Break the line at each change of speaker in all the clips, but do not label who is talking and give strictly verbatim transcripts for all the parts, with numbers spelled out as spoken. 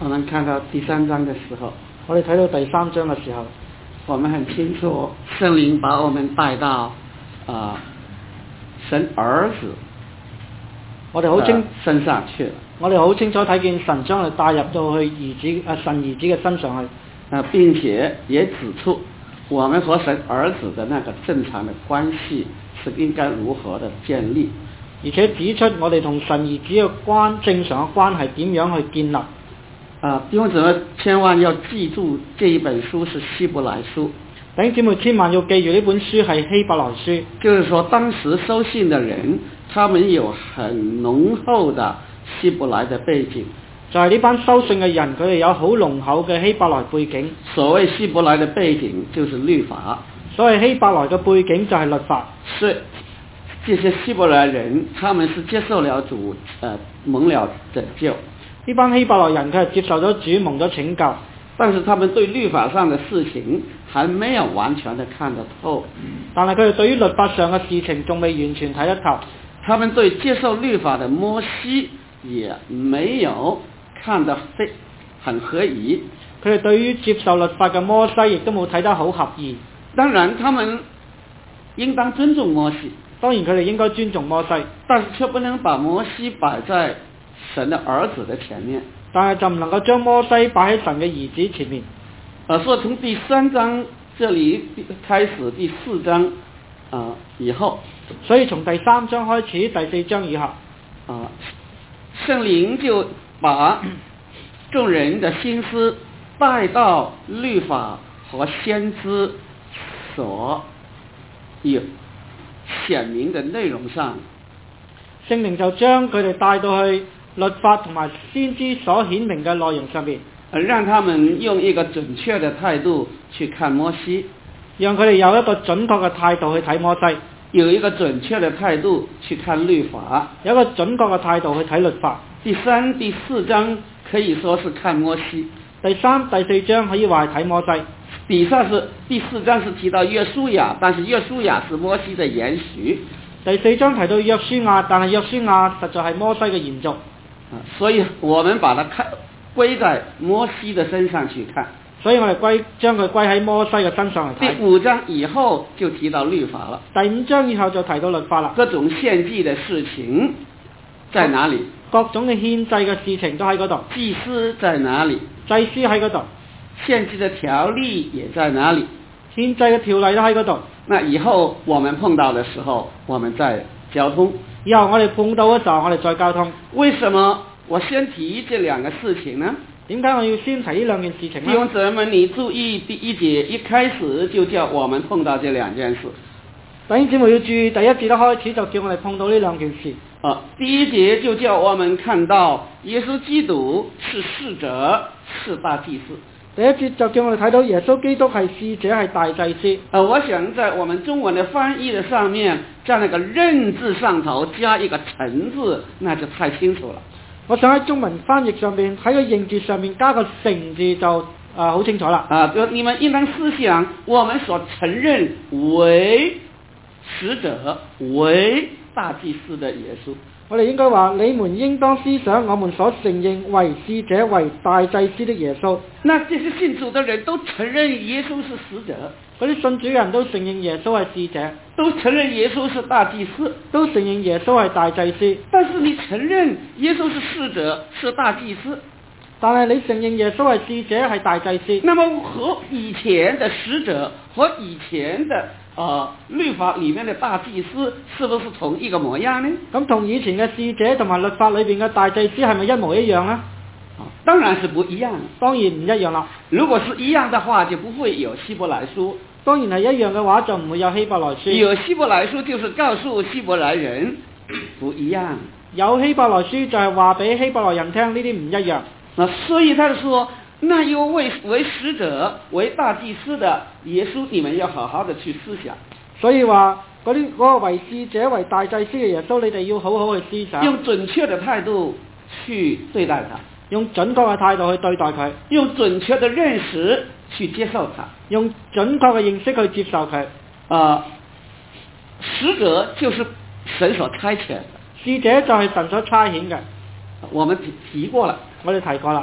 我們看到第三章的時候，
我哋睇到第三章嘅時候，
我們很清楚聖靈把我們帶到啊、呃、神兒子
我哋好清、呃、
身上去了。
我哋好清楚睇見神將佢帶入到去兒子啊神兒子嘅身上去，
啊、呃，並且也指出我們和神兒子的那個正常的關係是應該如何的建立，
而且指出我哋同神兒子嘅關正常嘅關係點樣去建立。
啊，弟兄姊妹千萬要記住，這一本書是希伯來書。
弟兄姊妹千萬要記住呢本書係希伯來書。
就是說，當時收信的人，他們有很濃厚的希伯來的背景。
就係呢班收信嘅人，佢哋有好濃厚嘅希伯來背景。
所謂希伯來的背景，就是律法。
所謂希伯來嘅背景就係律法。
是這些希伯來人，他們是接受了主，呃，蒙了拯救。
呢班希伯來人佢係接受咗主蒙咗拯救，
但是他們對律法上的事情還沒有完全的看得透。
但係佢哋對於律法上嘅事情仲未完全睇得透。
他們對接受律法的摩西也沒有看得非很合宜。
佢哋對於接受律法嘅摩西亦都冇睇得好合意。
當然他們應當尊重摩西，
當然佢哋應該尊重摩西，
但是卻不能把摩西擺在神的兒子的前面，
但係就唔能夠將摩西擺喺神嘅兒子前面。
啊，所以從第三章這裏開始，第四章啊以後，
所以從第三章開始，第四章以後，
啊，聖靈就把眾人的心思帶到律法和先知所有顯明的內容上。
聖靈就將佢哋帶到去律法同埋先知所顯明嘅內容上面，
讓他們用一個準確的態度去看摩西，
讓佢哋有一個準確嘅態度去睇摩西，
有一個準確的態度去看律法，
有一個準確嘅態度去睇律法。
第三、第四章可以說是看摩西，
第三、第四章可以話係睇摩西。
底下是第四章是提到約書亞，但是約書亞是摩西的延續。
第四章提到約書亞，但係約書亞實在係摩西嘅延續。
所以我們把它看歸在摩西的身上去看，
所以我哋歸將佢歸喺摩西嘅身上嚟睇。
第五章以後就提到律法了，
第五章以後就提到律法啦。
各種獻祭的事情在哪裏？
各種嘅獻祭嘅事情都喺嗰度。
祭司在哪裏？
祭司喺嗰度。
獻祭的條例也在哪裏？
獻祭嘅條例都喺嗰度。
那以後我們碰到的時候，我們再交通。
以後我哋碰到嘅時候，我哋再交通。
為什麼我先提這兩個事情呢？
點解我要先提呢兩件事情呢？
弟兄姊妹，你注意第一節一開始就叫我們碰到這兩件事。
弟兄姊妹要注意，第一節一開始就叫我哋碰到呢兩件事。
啊，第一節就叫我們看到耶穌基督是使者，是大祭司。
第一節就叫我哋睇到耶穌基督係使者，係大祭司。
呃，我想在我們中文的翻譯的上面，在那個認字上頭加一個成字，那就太清楚了。
我想喺中文翻譯上面喺個認字上面加個成字就啊好清楚啦。
啊，就你們應當思想，我們所承認為使者、為大祭司的耶穌。
我哋應該話，你們應當思想我們所承認為使者、為大祭司的耶穌。
那這些信主的人都承認耶穌是使者，
嗰啲信主嘅人都承認耶穌係使者，
都承認耶穌是大祭司，
都承認耶穌係大祭司。
但是你承認耶穌是使者、是大祭司，
但係你承認耶穌係使者、係大祭司，
那麼和以前的使者和以前的啊、呃、律法裏面的大祭司是不是同一個模樣呢？
咁同以前嘅使者同埋律法裏邊嘅大祭司係咪一模一樣呢？
當然是不一樣，
當然唔一樣啦。
如果是一樣的話，就不會有希伯來書。
當然係一樣嘅話，就唔會有希伯來書。
有希伯來書就是告訴希伯來人不一樣。
有希伯來書就係話俾希伯來人聽呢啲唔一樣。
那所以他就說，那又為為使者、為大祭司的耶穌，你們要好好的去思想。
所以話嗰啲嗰個為使者、為大祭司嘅耶穌，你哋要好好去思想，
用準確的態度去對待他，
用準確嘅態度去對待佢，
用準確的認識去接受他，
用準確嘅認識去接受佢。
啊、呃，使者就是神所差遣的，
使者就係神所差遣嘅。
我們提提過了，
我哋提過啦。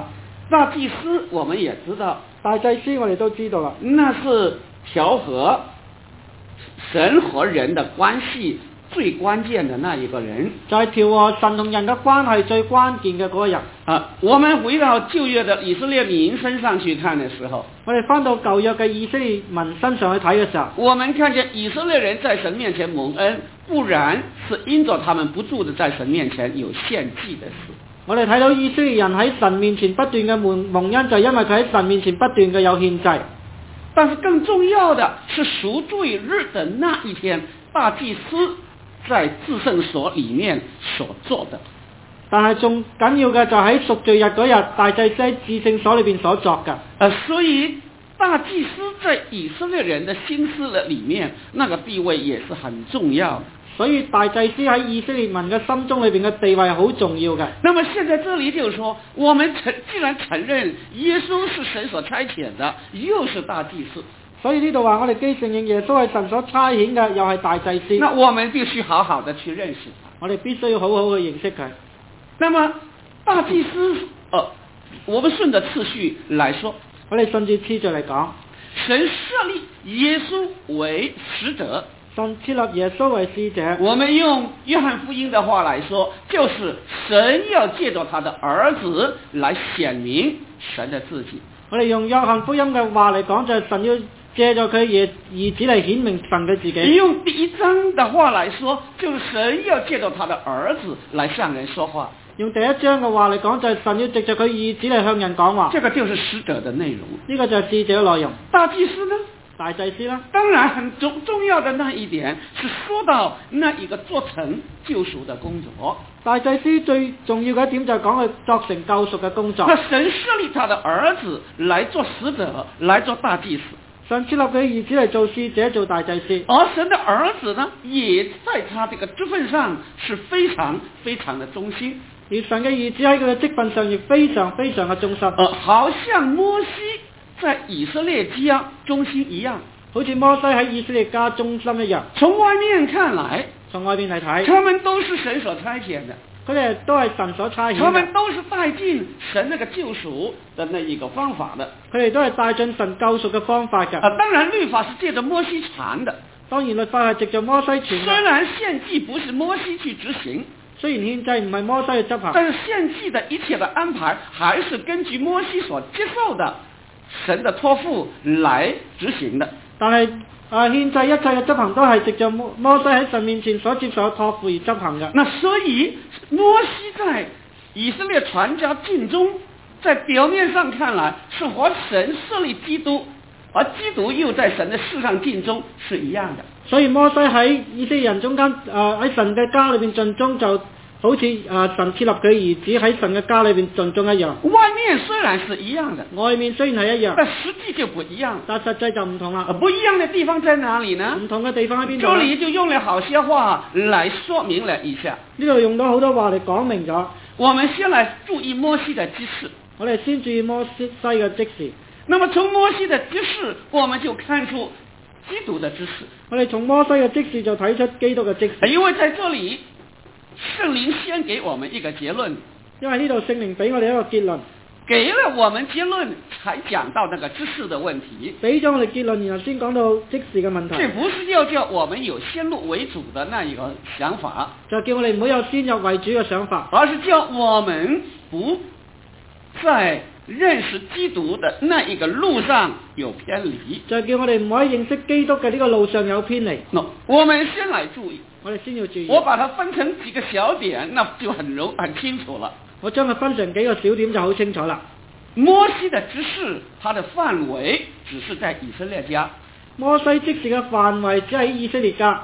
大祭司我們也知道，
大祭司我哋都知道啦，
那是調和神和人的關係最關鍵的那一個人，
就係調和神同人嘅關係最關鍵嘅嗰個人。
啊，我們回到舊約的以色列民身上去看的時候，
我哋翻到舊約嘅以色列民身上去睇嘅時候，
我們看見以色列人在神面前蒙恩，不然是因着他們不住的在神面前有獻祭的事。
我哋睇到以色列人喺神面前不斷嘅蒙蒙恩，就因為佢喺神面前不斷嘅有獻祭。
但是更重要的是贖罪日的那一天，大祭司在至聖所裏面所做的。
但係仲緊要嘅就喺贖罪日嗰日，大祭司喺至聖所裏邊所作嘅。
呃，所以大祭司在以色列人的心思的裏面，那個地位也是很重要的。
所以大祭司喺以色列民嘅心中裏邊嘅地位係好重要嘅。
那麼現在這裏就是說，我們承既然承認耶穌是神所差遣的，又是大祭司，
所以呢度話我哋既承認耶穌係神所差遣嘅，又係大祭司，
那我們必須好好的去認識他。
我哋必須要好好去認識佢。
那麼大祭司，呃，我們順着次序來說，
我哋順住次序嚟講，
神設立耶穌為使者。
神設立耶穌為使者，
我們用約翰福音的話來說，就是神要借着他的兒子來顯明神的自己。
我哋用約翰福音嘅話嚟講，就係神要借助佢兒兒子嚟顯明神嘅自己。
用第一章的話來說，就是神要借着他的兒子來向人說話。
用第一章嘅話嚟講，就係神要藉着佢兒子嚟向人講話。
這個就是使者的內容。
呢個就係使者嘅內容。
大祭司呢？
大祭司啦，
當然很重重要的那一點是說到那一個做成救贖的工作。
大祭司最重要嘅一點就係講佢作成救贖嘅工作。
那神設立他的兒子來做使者，來做大祭司。
神設立佢兒子嚟做使者，做大祭司。
而神的兒子呢，也在他這個職份上是非常非常的忠心。
而神嘅兒子喺佢嘅職份上亦非常非常嘅忠心。
呃，好像摩西在以色列家忠心一樣，
好似摩西喺以色列家忠心一樣。
從外面看來，
從外面嚟睇，
他們都是神所差遣的，
佢哋都係神所差遣嘅，
他們都是帶進神那個救贖的那一個方法的，
佢哋都係帶進神救贖嘅方法嘅。
啊，當然律法是借着摩西傳的，
當然律法係藉着摩西傳嘅。
雖然獻祭不是摩西去執行，
雖然獻祭唔係摩西去執行，
但是獻祭的一切的安排還是根據摩西所接受的神的託付來執行的。
但係啊，獻祭一切嘅執行都係藉着摩摩西喺神面前所接受嘅託付而執行嘅。
那所以摩西在以色列全家盡忠，在表面上看來是和神設立基督，而基督又在神的事上盡忠是一樣的。
所以摩西喺以色列人中間，啊喺神嘅家裏邊盡忠，就好似啊神設立佢兒子喺神嘅家裏邊盡忠一樣。
外面雖然是一樣的，
外面雖然係一樣，
但實際就不一樣。
但實際就唔同啦。
不一樣的地方在哪裡呢？
唔同嘅地方喺邊度？
這裡就用了好些話來說明了一下。
呢度用到好多話嚟講明咗。
我們先來注意摩西的職事。
我哋先注意摩西嘅職事。
那麼從摩西的職事，我們就看出基督的職事。
我哋從摩西嘅職事就睇出基督嘅職事。
因為在這裡，聖靈先給我們一個結論。
因為呢度聖靈俾我哋一個結論，
給了我們結論，才講到那個職事的問題。
俾咗我哋結論，然後先講到職事嘅問題。
這不是要叫我們有先入為主的那一個想法，
就叫我哋唔好有先入為主嘅想法，
而是叫我們不在認識基督的那一個路上有偏離。
就叫我哋唔可以認識基督嘅呢個路上有偏離。
No，我們先來注意。
我哋先要注意。
我把它分成幾個小點，那就很容很清楚了。
我將佢分成幾個小點就好清楚啦。
摩西的職事，它的範圍只是在以色列家。
摩西職事嘅範圍只喺以色列家。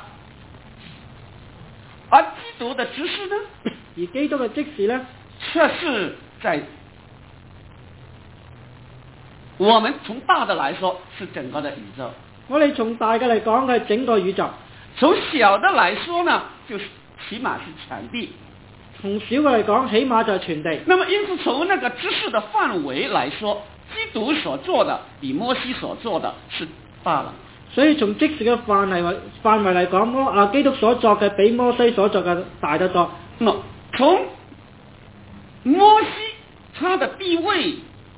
而基督的職事呢？
而基督嘅職事呢，
卻是在我們從大的來說，是整個的宇宙。
我哋從大嘅嚟講，係整個宇宙。
從小的來說呢，就是起碼是全地。
從小嘅嚟講，起碼就係全地。
那麼因此從那個職事的範圍來說，基督所做的比摩西所做的是大了。
所以從職事嘅範圍範圍嚟講，摩啊基督所作嘅比摩西所作嘅大得多。
那麼從摩西他的地位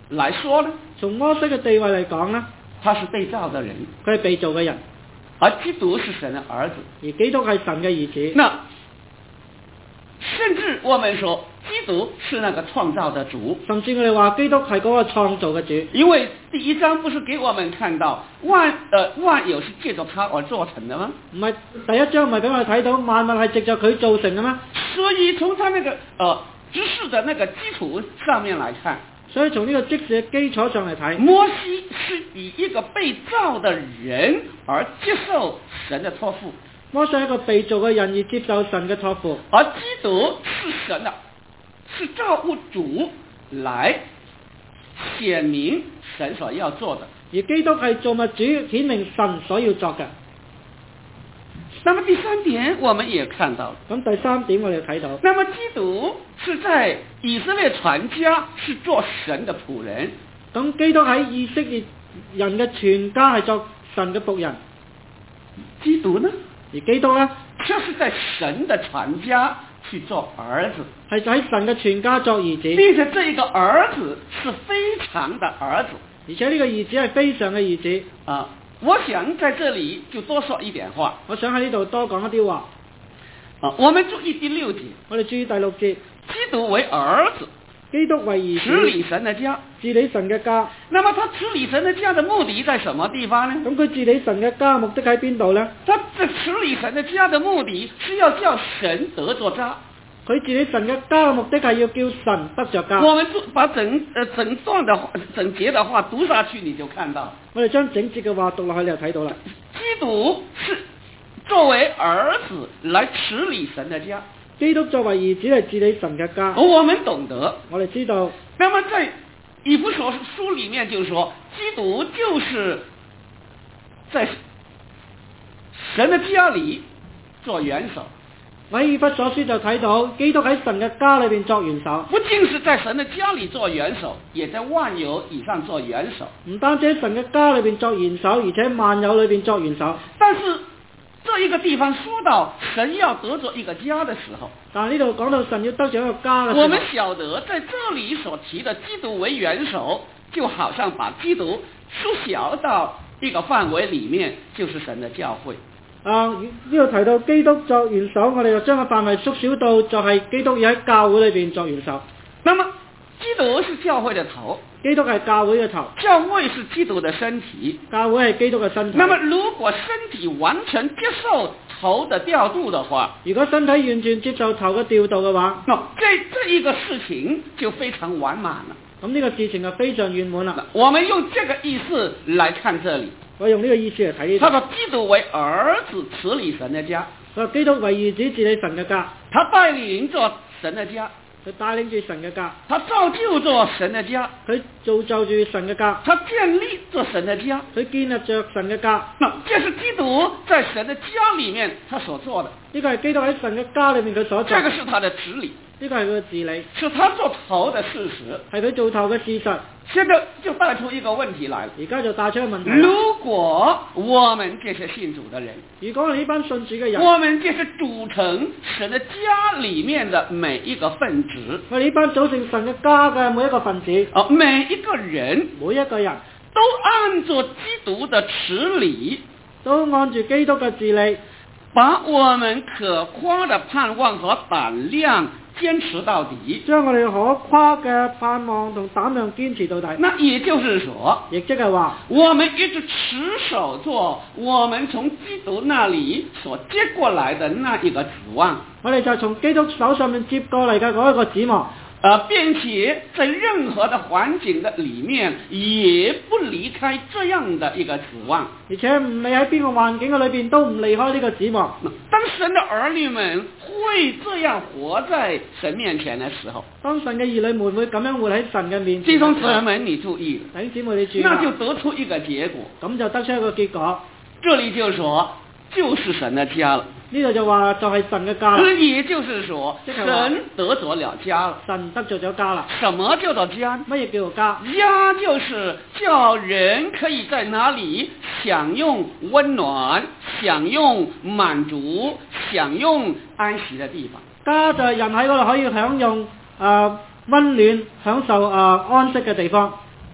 來說呢，
從摩西嘅地位嚟講呢，
他是被造的人，
佢係被造嘅人，
而基督是神的兒子。
而基督係神嘅兒子。
那甚至我們說，基督是那個創造的主，
甚至我哋話基督係嗰個創造嘅主，
因為第一章不是給我們看到萬呃萬有是借着他而做成的嗎？
唔係第一章唔係俾我哋睇到萬物係藉着佢造成嘅咩？
所以從他那個呃知識的那個基礎上面來看，
所以從呢個知識嘅基礎上嚟睇，
摩西是以一個被造的人而接受神的託付。
摩西係一個被造嘅人而接受神嘅託付，
而基督是神的，是造物主來顯明神所要做的。
而基督係造物主顯明神所要作嘅。
那麼第三點我們也看到了，
咁第三點我哋睇到，
那麼基督是在以色列全家是做神的僕人。
咁基督喺以色列人嘅全家係作神嘅僕人，
基督呢？
而基督呢，
就是在神的全家去做兒子，
係喺神嘅全家作兒子，
並且這一個兒子是非常的兒子，
而且呢個兒子係非常嘅兒子。
啊，我想在這裡就多說一點話。
我想喺呢度多講一啲話。
啊，我們注意第六節，
我哋注意第六節，
基督為兒子，
基督為兒子，
治理神的家，
治理神嘅家。
那麼他治理神的家的目的在什麼地方呢？
咁佢治理神嘅家目的喺邊度呢？
他這治理神的家的目的是要叫神得着家。
佢治理神嘅家嘅目的係要叫神得着家。
我們把整呃整段的整節的話讀下去，你就看到。
我哋將整節嘅話讀落去，你就睇到啦。
基督是作為兒子來治理神的家。
基督作為兒子嚟治理神嘅家。
我們懂得，
我哋知道。
那麼在以弗所書裡面就說，基督就是在神的家裡做元首。
喺以弗所書就睇到，基督喺神嘅家裏邊作元首。
不僅是在神的家裡做元首，也在萬有以上做元首。
唔單止喺神嘅家裏邊作元首，而且萬有裏邊作元首。
但是這一個地方說到神要得着一個家的時候，
但係呢度講到神要得着一個家嘅時候，
我們曉得在這裡所提的基督為元首，就好像把基督縮小到一個範圍裡面，就是神的教會。
啊，呢度提到基督作元首，我哋就將個範圍縮小到就係基督要喺教會裏邊作元首。
那麼基督是教會的頭，
基督係教會嘅頭，
教會是基督的身體，
教會係基督嘅身體。
那麼如果身體完全接受頭的調度的話，
如果身體完全接受頭嘅調度嘅話，
那這這一個事情就非常完滿了。
咁呢個事情就非常圓滿啦。
我們用這個意思來看這裡，
我用呢個意思嚟睇呢度。
他說基督為兒子治理神的家，
佢話基督為兒子治理神嘅家，
他帶領着神的家，
佢帶領住神嘅家，
他造就着神的家，
佢造就住神嘅家，
他建立着神的家，
佢建立着神嘅家。
那這是基督在神的家裡面他所做的，
呢個係基督喺神嘅家裏面佢所做。
這個是他的治理，
呢個係佢嘅治理，
是他做頭的事實，
係佢做頭嘅事實。
現在就帶出一個問題來了，
而家就帶出一個問題。
如果我們這些信主的人，
如果我哋呢班信主嘅人，
我們這是組成神的家裡面的每一個分子，
我哋呢班組成神嘅家嘅每一個分子，
啊，每一個人，
每一個人
都按着基督的治理，
都按住基督嘅治理，
把我們可誇的盼望和膽量堅持到底，
將我哋可誇嘅盼望同膽量堅持到底。
那也就是說，
亦即係話，
我們一直持守做我們從基督那裡所接過來的那一個指望。
我哋就從基督手上面接過嚟嘅嗰一個指望。
呃，並且在任何的環境的裡面，也不離開這樣的一個指望。
而且唔理喺邊個環境嘅裏邊，都唔離開呢個指望。
當神的兒女們會這樣活在神面前的時候，
當神嘅兒女們會咁樣活喺神嘅面前。
弟兄姊妹，你注意，
弟兄姊妹你注意，
那就得出一個結果，
咁就得出一個結果。
這裡就說，就是神的家了。
呢度就話就係神嘅家啦。
也就是說，神得着了家了。
神得着咗家啦。
什麼叫做家？
乜嘢叫做家？
家就是叫人可以在哪裡享用溫暖、享用滿足、享用安息的地方。
家就係人喺嗰度可以享用誒溫暖、享受誒安息嘅地方。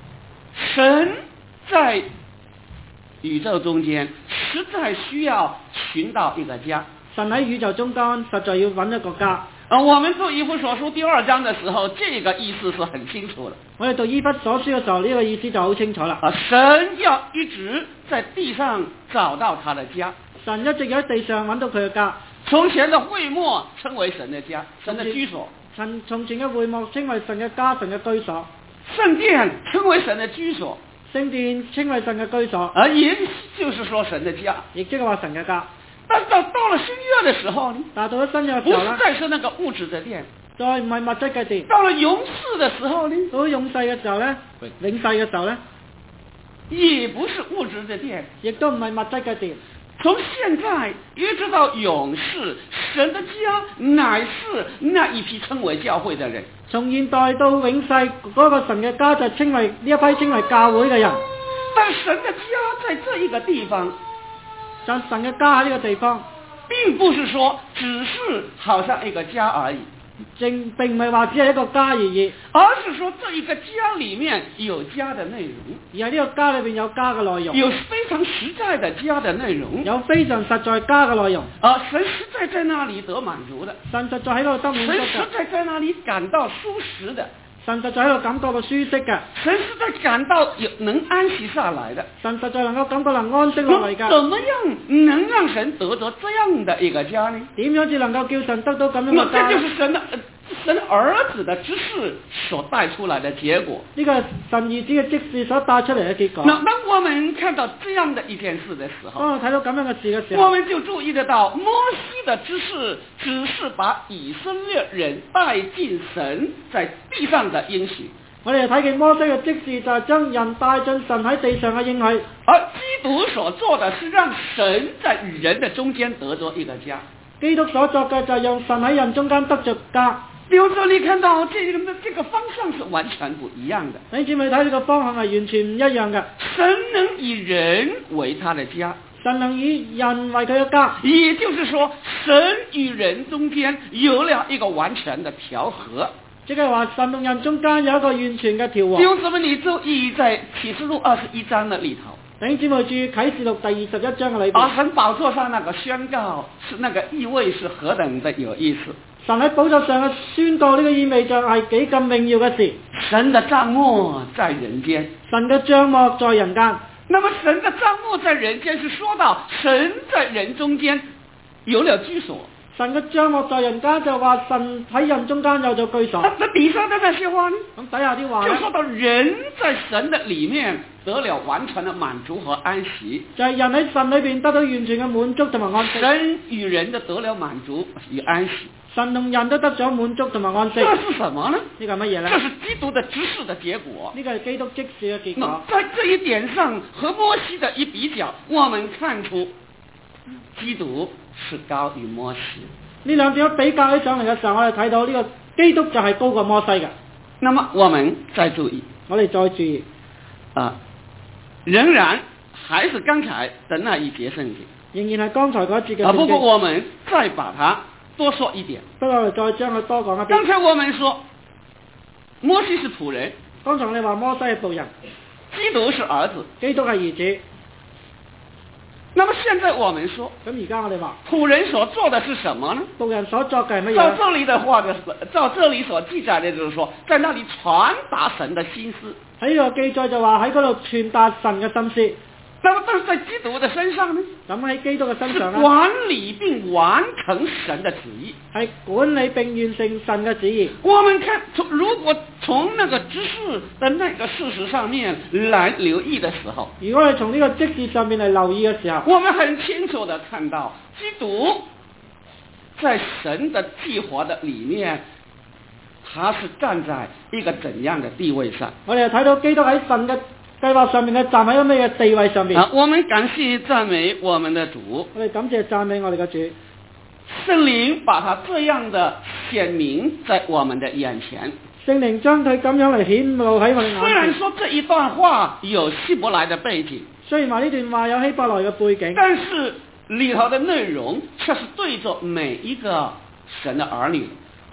神在宇宙中間實在需要尋到一個家。
神喺宇宙中間實在要揾一個家。
啊，我們讀以弗所書第二章的時候，這個意思是很清楚的。
我哋讀以弗所書嘅時候，呢、這個意思就好清楚啦。
啊，神要一直在地上找到他的家。
神一直要喺地上揾到佢嘅家。
從前的會幕稱為神的家，神的居所。
從從前嘅會幕稱為神嘅家，神嘅居所。
聖殿稱為神的居所。
聖殿稱為神嘅居所。
啊，也就是說神的家，
亦即係話神嘅家。
但到到了新約的時候呢？
但到咗新約嘅
不
時候呢，
是再是那個物質的殿，
再唔係物質嘅殿。
到了永世的時候呢？
到咗永世嘅時候呢，永世嘅時候呢，
也不是物質的殿，
亦都唔係物質嘅殿。
從現在一直到永世，神的家乃是那一批稱為教會的人。
從現代到永世，嗰、那個神嘅家就稱為呢一批稱為教會嘅人。
但神的家在這一個地方，
但神嘅家喺呢個地方，
並不是說只是好像一個家而已，
正並唔係話只係一個家而已，
而是說這一個家裏面有家的內容，
而喺呢個家裏邊有家嘅內容，
有非常實在的家的內容，
有非常實在家嘅內容。
而神實在在那裏得滿足的，
神實在喺度得滿足
神
嘅，
實在在那裏感到舒適的，
神實在喺度感覺到舒適嘅，
神實在感到有能安息下來的，
神實在能夠感覺能安息落嚟㗎。
怎麼樣能讓神得着這樣的一個家呢？
點樣至能夠叫神得到咁樣
那
嘅家？
這就是神的神兒子的指示所帶出來的結果。
呢個係神兒子嘅指示所帶出嚟嘅結果。
那當我們看到這樣的一件事的時候，
當我睇到咁樣嘅事嘅時候，
我們就注意得到摩西的指示只是把以色列人帶進神在地上的應許。
我哋睇見摩西嘅指示就係將人帶進神喺地上嘅應許，
而基督所做的是讓神在人的中間得着一個家。
基督所作嘅就係讓神喺人中間得着家。
比如說你看到這個這個方向是完全不一樣的。
你知唔知睇呢個方向係完全唔一樣嘅？
神能以人為他的家，
神能以人為佢嘅家，
也就是說神與人中間有了一個完全的調和。
即係話神同人中間有一個完全嘅調和。
弟兄姊妹，你注意在啟示錄二十一章的裏頭，
弟兄姊妹注意啟示錄第二十一章嘅裏邊，
啊，神寶座上那個宣告是那個意味是何等的有意思。
神喺寶座上嘅宣告呢個意味就係幾咁榮耀嘅事。
神的帳幕在人間，
神嘅帳幕在人間。
那麼神的帳幕在人間是說到神在人中間有了居所。
神嘅帳幕在人間就話神喺人中間有咗居所。
那底下的那些話呢？
咁底下啲話
就
呢，
說到人在神的裏面得了完全的滿足和安息。
就係人喺神裏邊得到完全嘅滿足同埋安息。
神與人都得了滿足與安息。
神同人都得咗滿足同埋安息。
這是什麼呢？
呢個係乜嘢呢？
這是基督的指示的結果。
呢個係基督即時嘅結果。
在這一點上和摩西的一比較，我們看出基督是高於摩西。
呢兩點比較起上嚟嘅時候，我哋睇到呢個基督就係高過摩西嘅。
那麼我們再注意，
我哋再注意
啊，仍然還是剛才的那一節聖經，
仍然係剛才嗰一節嘅聖經。
啊，不過我們再把它多說一點。
不過我哋再將佢多講一
剛
啲。
才我們說摩西是僕人，
剛才我哋話摩西係僕人，
基督是兒子，
基督係兒子。
那麼現在我們說，
咁而家我哋話
僕人所做的是什麼呢？
僕人所作嘅係乜嘢？
照這裡的話的，照這裡所記載的，就是說，在那裡傳達神的心思。
喺呢個記載就話喺嗰度傳達神嘅心思。
那麼，但是在基督的身上呢？
咁喺基督嘅身
是
上咧，
管理並完成神的旨意，
係管理並完成神嘅旨意。
我們看從如果從那個指示的那個事實上面來留意的時候，
如果你從呢個職事上面嚟留意嘅時候，
我們很清楚地看到基督在神的計劃的裡面，他是站在一個怎樣的地位上？
我哋就睇到基督喺神嘅計劃上面咧，站喺一個咩嘅地位上面。
啊，我們感謝讚美我們的主，
我哋感謝讚美我哋嘅主。
聖靈把他這樣的顯明在我們的眼前。
聖靈將佢咁樣嚟顯露喺我哋眼前。
雖然說這一段話有希伯來的背景，
雖然話呢段話有希伯來嘅背景，
但是裏頭的內容卻是對着每一個神的兒女。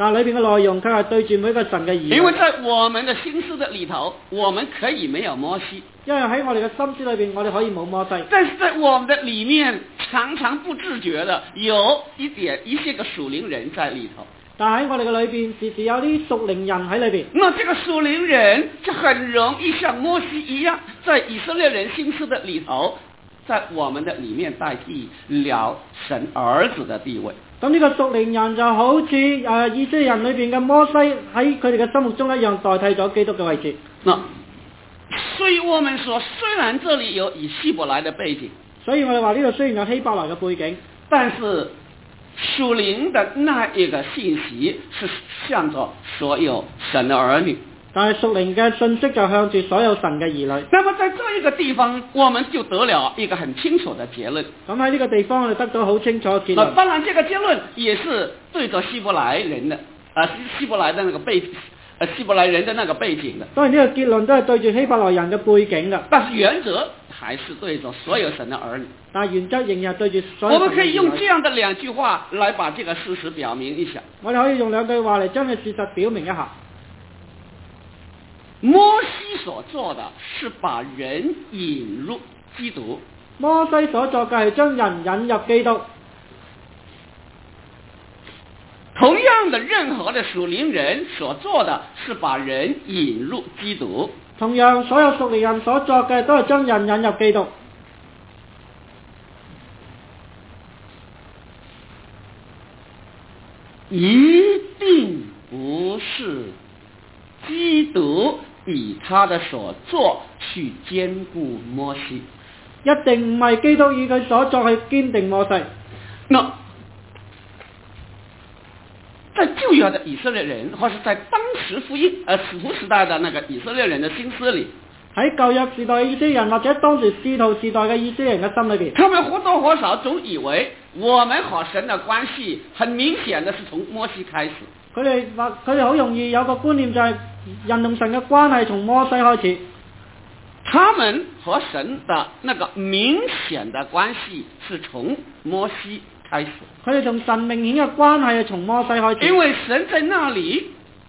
但係裏邊嘅內容卻係對住每一個神嘅兒女。
因為在我們的心思的裏頭，我們可以沒有摩西，
因為喺我哋嘅心思裏邊，我哋可以冇摩西。
但是在我們的裏面，常常不自覺的有一點一些個屬靈人在裏頭。
但喺我哋嘅裏邊，時時有啲屬靈人喺裏邊。
那這個屬靈人就很容易像摩西一樣，在以色列人心思的裏頭，在我們的裏面代替了神兒子的地位。
咁呢個屬靈人就好似誒、呃、以色列人裏邊嘅摩西喺佢哋嘅心目中一樣，代替咗基督嘅位置。
那所以我們說，雖然這裏有以希伯來的背景，
所以我哋話呢度雖然有希伯來嘅背景，
但是屬靈的那一個信息是向着所有神的兒女。
但係屬靈嘅信息就向住所有神嘅兒女。
那麼在這一個地方，我們就得了一個很清楚的結論。
咁喺呢個地方，我哋得到好清楚嘅結論。
那當然，這個結論也是對着希伯來人的，啊，希伯來的那個背，呃，希伯來人的那個背景的。
當然呢個結論都係對住希伯來人嘅背景嘅。
但是原則還是對着所有神的兒女。
但係原則仍然係對住所有神嘅兒女。
我們可以用這樣的兩句話來把這個事實表明一下。
我哋可以用兩句話嚟將呢個事實表明一下。
摩西所做的是把人引入基督。
摩西所做嘅係將人引入基督。
同樣的，任何的屬靈人所做的是把人引入基督。
同樣，所有屬靈人所作嘅都係將人引入基督。
一定不是基督以他的所作去堅固摩西，
一定唔係基督以佢所作去堅定摩西。
那在舊約的以色列人，或是在當時福音呃使徒時代的那個以色列人的心思裏，
喺舊約時代嘅以色列人，或者當時使徒時代嘅以色列人嘅心裏邊，
他們或多或少總以為我們和神的關係很明顯的是從摩西開始。
佢哋話佢哋好容易有個觀念，就係人同神嘅關係從摩西開始。
他們和神的那個明顯的關係是從摩西開始。
佢哋同神明顯嘅關係係從摩西開始。
因為神在那裏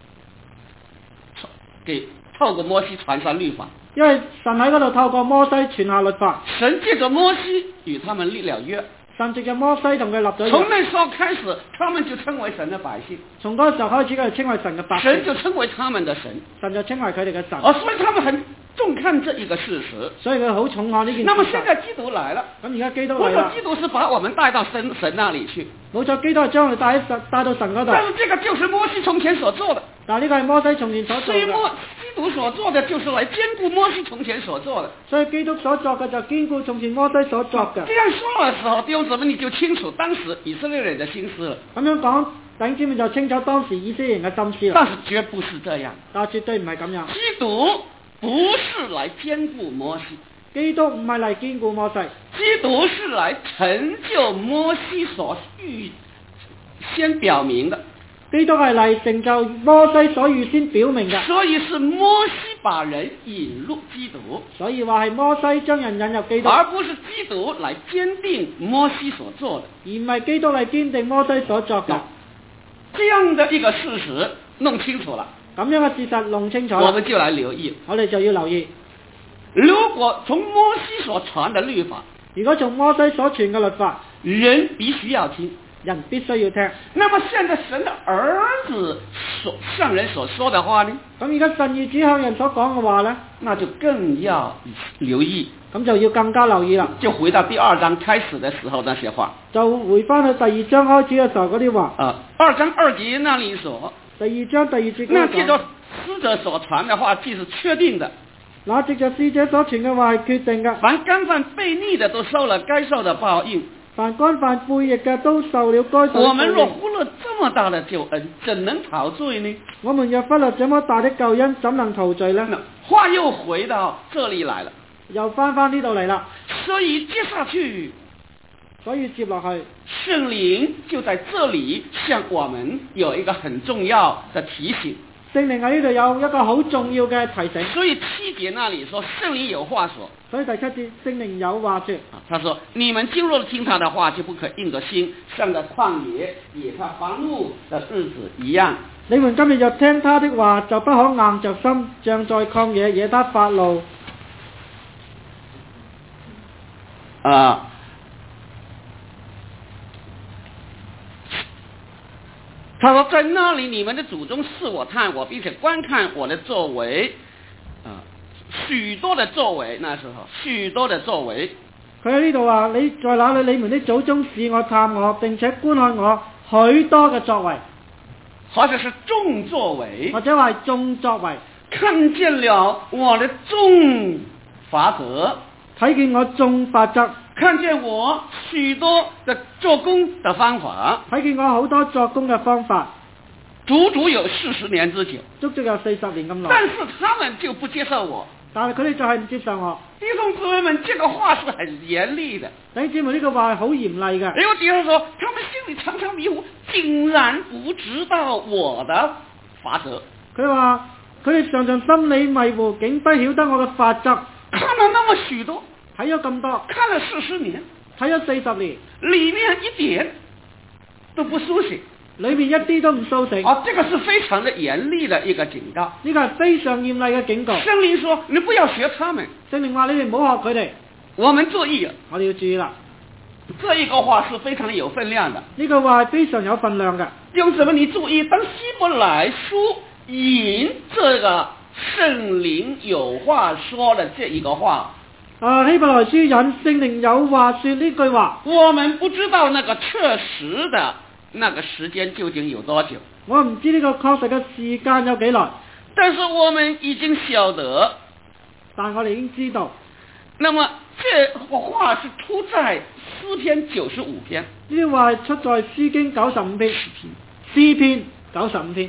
給透過摩西傳下律法。
因為神喺嗰度透過摩西傳下律法。
神借着摩西與他們立了約。
神藉着摩西同佢立咗約。
從那時候開始，他們就稱為神的百姓。
從嗰個時候開始，佢哋稱為神嘅百姓。
神就稱為他們的神。
神就稱為佢哋嘅神。
哦，所以他們很重看這一個事實。
所以佢好重看呢件事。
那麼現在基督來了。
咁而家基督嚟啦。
基督是把我們帶到神神那裏去。
冇錯，基督係將我哋帶喺帶到神嗰度。
但是這個就是摩西從前所做的。
但係呢個係摩西從前所做嘅。
所以摩基督所做的就是來堅固摩西從前所做的。
所以基督所作嘅就堅固從前摩西所作嘅。
這樣說的時候，弟兄姊妹你就清楚當時以色列人的心思了。
咁樣講，弟兄姊妹就清楚當時以色列人嘅心思啦。
但是絕不是這樣。
但係絕對唔係咁樣。
基督不是來堅固摩西。
基督唔係嚟堅固摩西。
基督是來成就摩西所預先表明的。
基督係嚟成就摩西所預先表明嘅。
所以是摩西把人引入基督。
所以話係摩西將人引入基督，
而不是基督來堅定摩西所做的。
而唔係基督嚟堅定摩西所作嘅。
這樣的一個事實弄清楚了。
咁樣嘅事實弄清楚，
我們就來留意。
我哋就要留意。
如果從摩西所傳的律法，
如果從摩西所傳嘅律法，
人必須要聽，
人必須要聽。
那麼現在神的兒子所向人所說的話呢？
咁而家神兒子向人所講嘅話呢，
那就更要留意。
咁就要更加留意啦。
就回到第二章開始的時候那些話。
就回翻去第二章開始嘅時候嗰啲話。
啊，二章二節那裡說。
第二章第二節。
那借着使者所傳的話，既是確定的。
那藉着使者所傳嘅話係決定嘅。
凡干犯悖逆的都受了該受的報應。
凡干犯悖逆嘅都受了該受的報應。
我們若忽略這麼大的救恩，怎能逃罪呢？
我們若忽略這麼大的救恩，怎能逃罪呢？
話又回到這裡來了。
又翻翻呢度嚟啦。
所以接下去，
所以接落去，
聖靈就在這裡向我們有一個很重要的提醒。
聖靈喺呢度有一個好重要嘅提醒。
所以七節那裡說聖靈有話說，
所以第七節聖靈有話說，
他說你們今若聽他的話，就不可硬着心，像在曠野野他發怒的日子一樣。
你們今日若聽他的話，就不可硬着心，像在曠野惹他發怒。
啊，他說在那裡你們的祖宗試我探我，並且觀看我的作為，啊，許多的作為，那時候許多的作為。
佢喺呢度話：你在哪裡？你們的祖宗試我探我，並且觀看我許多嘅作為，
或者是眾作為，
或者話眾作為，
看見了我的眾法則，
睇見我眾法則，
看見我許多的做工的方法，
睇見我好多作工嘅方法，
足足有四十年之久，
足足有四十年咁耐。
但是他們就不接受我。
但係佢哋就係唔接受我。
弟兄姊妹們，這個話是很嚴厲的。
弟兄姊妹，呢個話係好嚴厲嘅。
因為弟兄說，他們心裏常常迷糊，竟然不知道我的法則。
佢話佢哋常常心裏迷糊，竟不曉得我嘅法則。
看了那麼許多，
睇咗咁多，
看了四十年，
睇咗四十年，
裏面一點都不甦醒。
裏面一啲都唔甦醒。
哦，這個是非常的嚴厲的一個警告。
呢個係非常嚴厲嘅警告。
聖靈說：你不要學他們。
聖靈話：你哋唔好學佢哋。
我們注意，
我哋要注意啦。
這一個話是非常有分量的。
呢個話係非常有分量嘅。
用什麼？你注意，當希伯來書引這個聖靈有話說的這一個話。
啊，希伯來書引聖靈有話說呢句話。
我們不知道那個確實的那個時間究竟有多久，
我唔知呢個確實嘅時間有幾耐，
但是我們已經曉得，
但我哋已經知道。
那麼這個話是出在詩篇九十五篇，
呢啲話係出在詩經九十五篇，詩篇九十五篇。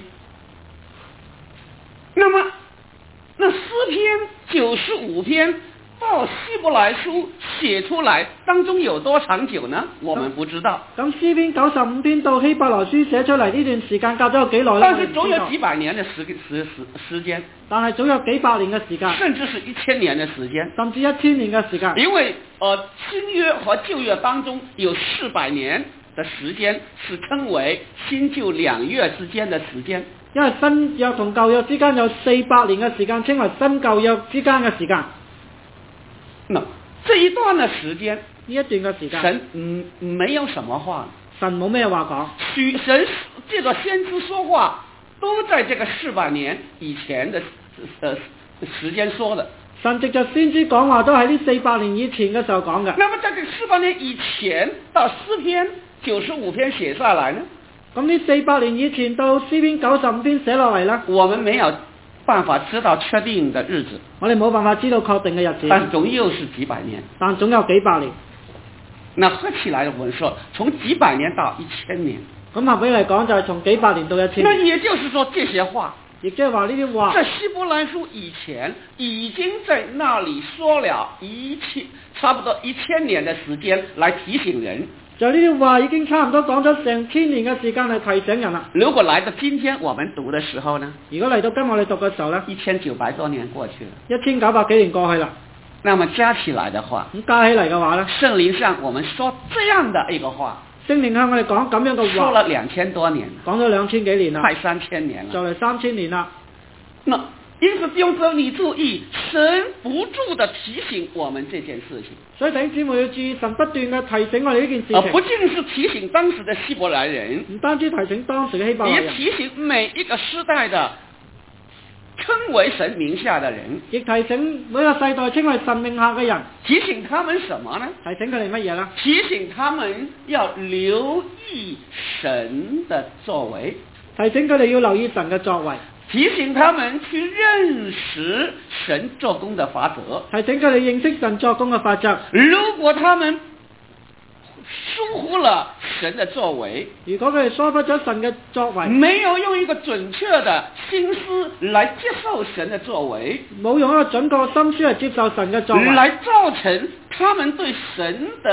那麼那詩篇九十五篇到希伯來書寫出來當中有多長久呢？我們不知道。
咁詩篇九十五篇到希伯來書寫出嚟呢段時間隔咗有幾耐呢？
但是總有幾百年的時時時時間。
但係總有幾百年嘅時間。
甚至是一千年的時間。
甚至一千年嘅時間。
因為呃新約和舊約當中有四百年的時間是稱為新舊兩約之間的時間。
因為新約同舊約之間有四百年嘅時間，稱為新舊約之間嘅時間。
那這一段的時間，
呢一段嘅時間，
神嗯沒有什麼話，
神冇咩話講。
許神這個先知說話，都在這個四百年以前的呃時間說的。
神藉着先知講話，都喺呢四百年以前嘅時候講嘅。
那麼在這四百年以前到詩篇九十五篇寫下來呢？
咁呢四百年以前到詩篇九十五篇寫落嚟呢？
我們沒有辦法知道確定的日子，
我哋冇辦法知道確定嘅日子，
但總有是幾百年，
但總有幾百年。
那合起來我們說，從幾百年到一千年，
咁合起嚟講就係從幾百年到一千年。
那也就是說，這些話，
亦即係話呢啲話，
在希伯來書以前已經在那裡說了一千差不多一千年的時間來提醒人。
就呢啲話已經差唔多講咗成千年嘅時間嚟提醒人啦。
如果來到今天我們讀的時候呢？
如果嚟到今日我哋讀嘅時候呢？
一千九百多年過去了，
一千九百幾年過去啦。
那麼加起來的話，
咁加起嚟嘅話呢？聖
靈向我們說這樣的一個話，
聖靈向我哋講咁樣嘅話，
說了兩千多年，
講咗兩千幾年啦，
快三千年了，
就嚟三千年啦。
那因此，弟兄姊妹，你注意，神不住的提醒我們這件事情。
所以弟兄姊妹要注意，神不斷嘅提醒我哋呢件事情。
而不僅是提醒當時的希伯來人，
唔單止提醒當時嘅希伯來人，
也提醒每一個時代的稱為神名下的人，
亦提醒每個世代稱為神名下嘅人。
提醒他們什麼呢？
提醒佢哋乜嘢呢？
提醒他們要留意神的作為，
提醒佢哋要留意神嘅作為。
提醒他們去認識神做工的法則，
提醒佢哋認識神做工嘅法則。
如果他們疏忽了神的作為，
如果佢哋疏忽咗神嘅作為，
沒有用一個準確的心思來接受神的作為，
冇用一個準確嘅心思嚟接受神嘅作為，
來造成他們對神的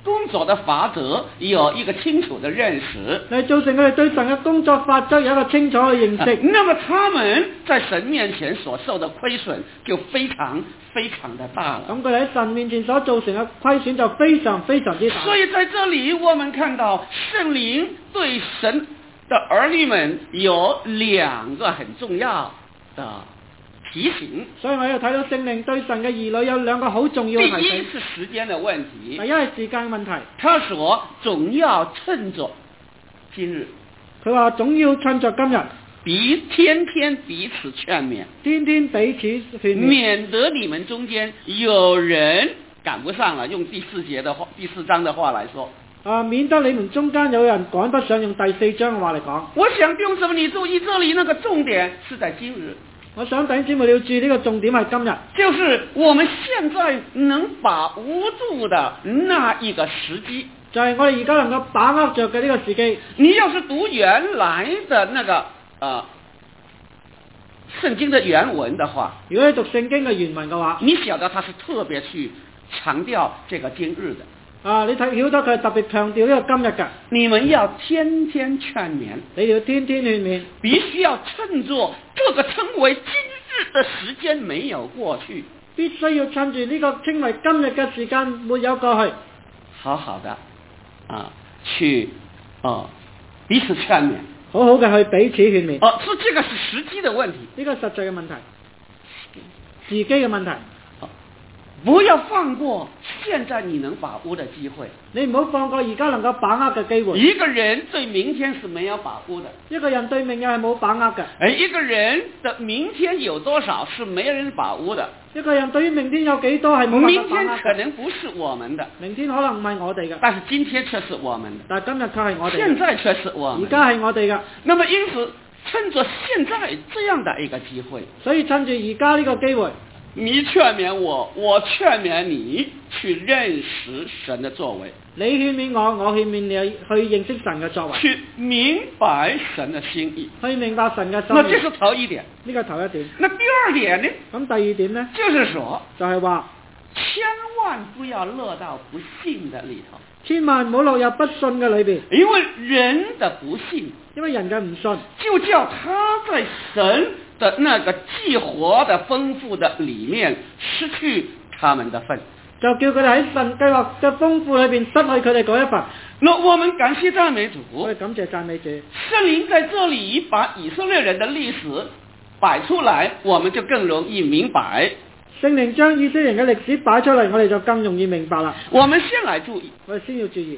工作的法则有一个清楚的认識，
嚟造成佢哋對神嘅工作法則有一個清楚嘅認識。
那麼他們在神面前所受的虧損就非常非常的大了。
咁佢哋喺神面前所造成嘅虧損就非常非常之大。
所以在這裡我們看到聖靈對神的兒女們有兩個很重要的提醒。
所以我要睇到聖靈對神嘅兒女有兩個好重要嘅提醒。
第一是時間的問題，
第一係時間問題。
他說總要趁着今日，
佢話總要趁着今日，
彼天天彼此勸勉，
天天彼此勸勉，
免得你們中間有人趕不上了。用第四節的話，第四章的話來說，
啊，免得你們中間有人趕不上。用第四章嘅話嚟講，
我想弟兄姊妹你注意，這裡那個重點是在今日。
我想弟兄姊妹你要注意呢個重點係今日，
就是我們現在能把握住的那一個時機，
就係我哋而家能夠把握着嘅呢個時機。
你要是讀原來的那個呃聖經的原文的話，
如果你讀聖經嘅原文嘅話，
你曉得他是特別去強調這個今日的。
啊，你睇曉得佢係特別強調呢個今日嘅。
你們要天天勸勉，
你哋要天天勸勉，
必須要趁着這個稱為今日的時間沒有過去，
必須要趁住呢個稱為今日嘅時間沒有過去，
好好的啊去啊彼此勸勉，
好好嘅去彼此勸勉。
哦，是這個是時機的問題，
呢個實際嘅問題，時機嘅問題。
不要放過現在你能把握的機會，
你唔好放過而家能夠把握嘅機會。
一個人對明天是沒有把握的，
一個人對明日係冇把握嘅。
而一個人的明天有多少是沒人把握的。
一個人對於明天有幾多係冇辦法把握嘅。
明天可能不是我們的，
明天可能唔係我哋嘅，
但是今天卻是我們的。
但係今日卻係我哋嘅，
現在卻是我們的，
而家係我哋嘅。
那麼因此趁着現在這樣的一個機會，
所以趁住而家呢個機會，
你勸勉我，我勸勉你去認識神的作為，
你勸勉我，我勸勉你去認識神嘅作為，
去明白神的心意，
去明白神嘅心意。
那這是頭一點。
呢個頭一點。
那第二點呢？
咁第二點呢？
就是說，
就係話，
千萬不要落到不信的裏頭，
千萬唔好落入不信嘅裏邊，
因為人的不信，
因為人嘅唔信，
就叫他在神的那個計劃的豐富的裏面失去他們的份，
就叫佢哋喺神計劃嘅豐富裏邊失去佢哋嗰一份。
那我們感謝讚美主，
我哋感謝讚美主。
聖靈在這裏把以色列人的歷史擺出來，我們就更容易明白。
聖靈將以色列人嘅歷史擺出嚟，我哋就更容易明白啦。
我們先來注意，
我哋先要注意，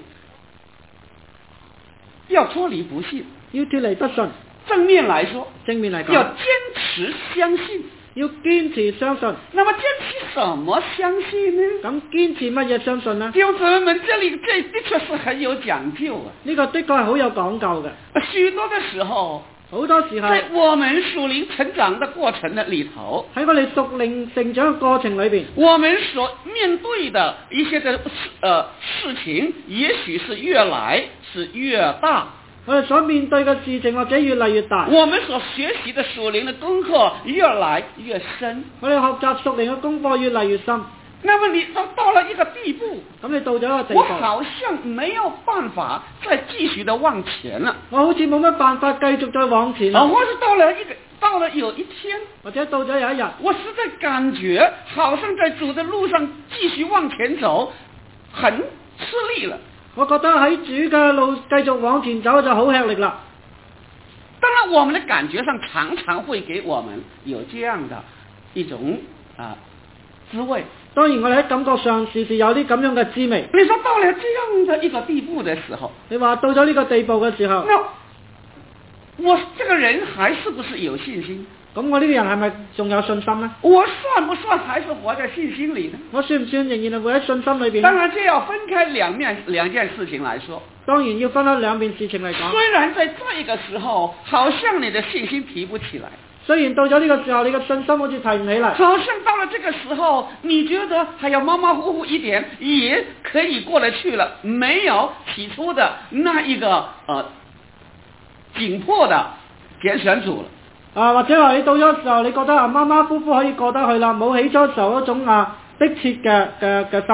要脫離不信，
要脫離不信。
正面來說，
正面嚟講，
要堅持相信，
要堅持相信。
那麼堅持什麼相信呢？
咁堅持乜嘢相信呢？
弟兄姊妹們，這裏這的確是很有講究啊！
呢個的確係好有講究嘅。
許多的時候，
好多時候
在我們屬靈成長的過程的裏頭，
喺我哋屬靈成長嘅過程裏邊，
我們所面對的一些的呃事情，也許是越來是越大。
我哋所面對嘅事情或者越嚟越大，
我們所學習的屬靈的功課越來越深。
我哋學習屬靈嘅功課越嚟越深。
那麼你到到了一個地步，
咁你到咗一個地步，
我好像沒有辦法再繼續的往前了。
我好似冇乜辦法繼續再往前啦。
啊，或是到了一個到了有一天，
或者到咗有一日，
我實在感覺好像在主的路上繼續往前走，很吃力了。
我覺得喺主嘅路繼續往前走就好吃力啦。
當然，我們的感覺上常常會給我們有這樣的一種啊滋味。
當然，我哋喺感覺上時時有啲咁樣嘅滋味。
你說到了這樣的一個地步的時候，
你話到咗呢個地步嘅時候，
那我這個人還是不是有信心？
咁我呢個人係咪仲有信心呢？
我算不算還是活在信心裏呢？
我算唔算仍然係活喺信心裏邊？
當然，這要分開兩面兩件事情來說。
當然要分開兩面事情嚟講。
雖然在這個時候，好像你的信心提不起來。
雖然到咗呢個時候，你嘅信心好似提唔起嚟。
好像到了這個時候，你覺得還要馬馬虎虎一點，也可以過得去了，沒有起初的那一個呃緊迫的揀選主了。
啊，或者話你到咗時候，你覺得啊馬馬虎虎可以過得去啦，冇起初時候嗰種啊迫切嘅嘅嘅心。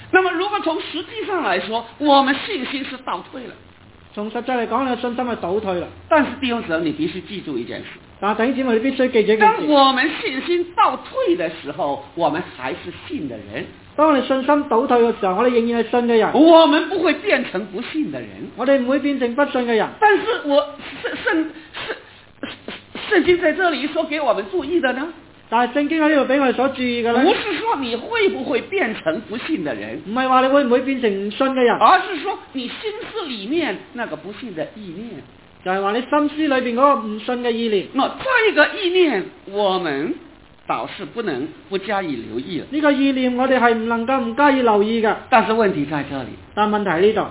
那麼如果從實際上來說，我們信心是倒退了。
從實際嚟講，你嘅信心係倒退啦。
但是弟兄姊妹，你必須記住一件事。
但係弟兄姊妹，你必須記住一件事。
當我們信心倒退的時候，我們還是信的人。
當我哋信心倒退嘅時候，我哋仍然係信嘅人。
我們不會變成不信的人。
我哋唔會變成不信嘅人。
但是我聖聖聖聖經在這裏說給我們注意的呢？
但係聖經喺呢度俾我哋所注意嘅咧，
不是說你會不會變成不信的人，
唔係話你會唔會變成唔信嘅人，
而是說你心思裏面那個不信的意念，
就係話你心思裏邊嗰個唔信嘅意念。
那這個意念我們倒是不能不加以留意了。
呢個意念我哋係唔能夠唔加以留意嘅。
但是問題在這裏，
但問題喺呢度，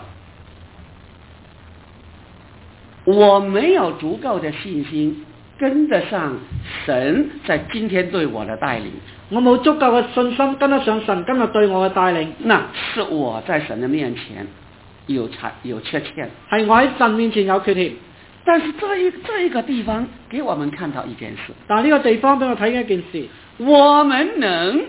我沒有足夠的信心跟得上神在今天對我的帶領，
我冇足夠嘅信心跟得上神今日對我嘅帶領，
那是我在神的面前有差有缺陷，
係我喺神面前有缺陷。
但是這一這一個地方給我們看到一件事，
但係呢個地方俾我睇見一件事，
我們能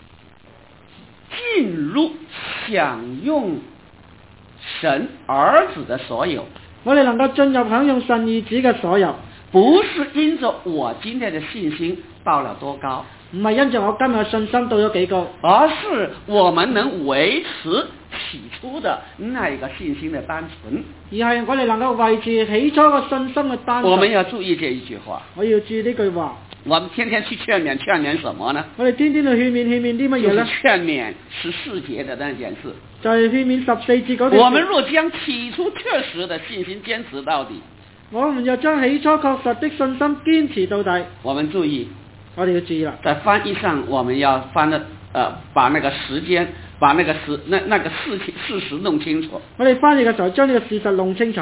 進入享用神兒子的所有，
我哋能夠進入享用神兒子嘅所有，
不是因着我今天的信心到了多高，
唔係因着我今日嘅信心到咗幾高，
而是我們能維持起初的那一個信心的單純，
而係我哋能夠維持起初個信心嘅單純。
我們要注意這一句話，
我要注意呢句話。
我們天天去勸勉，勸勉什麼呢？
我哋天天去勸勉，勸勉啲乜嘢
就是
呢？
勸勉十四節的那件事，
就係勸勉十四節嗰件事。
我們若將起初確實的信心堅持到底，
我們要將起初確實的信心堅持到底。
我們注意，
我哋要注意啦。
在翻譯上，我們要翻的，呃，把那個時間，把那個時，那那個事情事實弄清楚。
我哋翻譯嘅時候，將呢個事實弄清楚，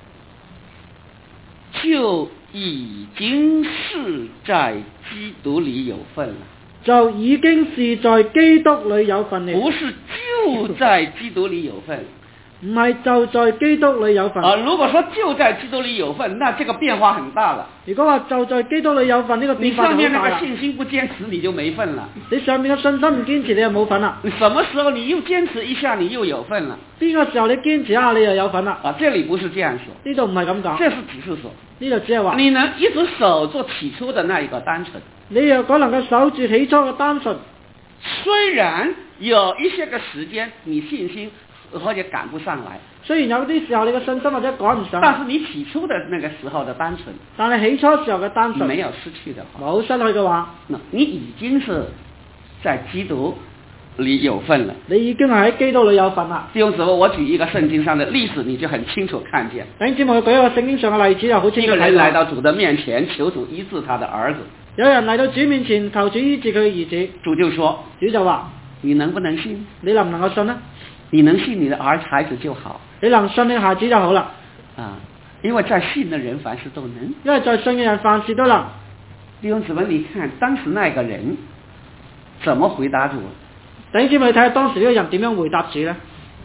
就已經是在基督裏有份了。
就已經是在基督裏有份了。
不是就在基督裏有份。
唔係就在基督裏有份。
啊，如果說就在基督裏有份，那這個變化很大了。
如果話就在基督裏有份，呢個變化就好大啦。
你上面那個信心不堅持，你就沒份了。
你上面嘅信心唔堅持，你就冇份啦。
你什麼時候你又堅持一下，你又有份了？
邊個時候你堅持一下，你就有份啦。
啊，這裏不是這樣說。
呢度唔係咁講。
這是只是說。
呢度只係話。
你能一直守住起初的那一個單純。
你若果能夠守住起初嘅單純，
雖然有一些個時間你信心或者趕不上來。
雖然有啲時候你嘅信心或者趕唔上，
但是你起初的那個時候的單純，
但係起初時候嘅單純
沒有失去的話，
冇失去嘅話，
那你已經是在基督裏有份了。
你已經係喺基督裏有份啦。
弟兄姊妹，我舉一個聖經上的例子，你就很清楚看見。
弟兄姊妹，舉一個聖經上嘅例子就好清楚睇到。
一個人來到主的面前，求主醫治他的兒子。
有人嚟到主面前求主醫治佢嘅兒子，
主就說：
主就話：
你能不能信？
你能唔能夠信呢？
你能信你的兒孩子就好。
你能信你嘅孩子就好啦。
啊，因為在信的人凡事都能。
因為在信嘅人凡事都能。
弟兄姊妹，你看當時那個人怎麼回答主？
弟兄姊妹，你睇下當時呢個人點樣回答主呢？